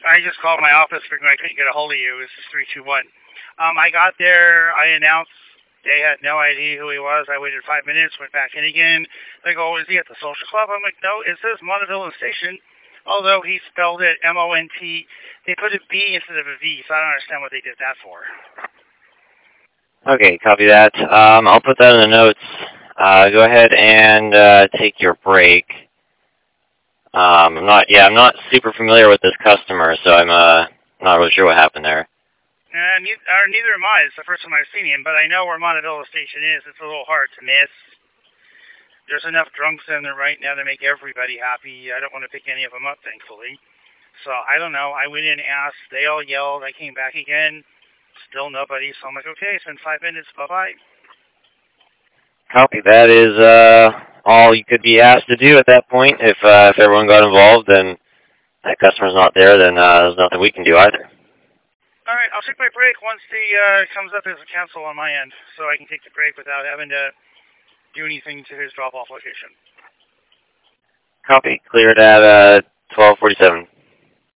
I just called my office because I couldn't get a hold of you. This is 321. I got there. I announced they had no idea who he was. I waited 5 minutes, went back in again. They go, is he at the social club? I'm like, no, it says Montevilla Station. Although he spelled it MONT. They put a B instead of a V, so I don't understand what they did that for. Okay, copy that. I'll put that in the notes. Go ahead and take your break. I'm not super familiar with this customer, so I'm not really sure what happened there. Neither am I. It's the first time I've seen him, but I know where Montevilla Station is. It's a little hard to miss. There's enough drunks in there right now to make everybody happy. I don't want to pick any of them up, thankfully. So, I don't know. I went in and asked. They all yelled. I came back again. Still nobody. So I'm like, okay, it's been 5 minutes. Bye-bye. Copy. That is all you could be asked to do at that point. If everyone got involved and that customer's not there, then there's nothing we can do either. All right, I'll take my break once the comes up as a cancel on my end, so I can take the break without having to do anything to his drop-off location. Copy. Cleared at 12:47.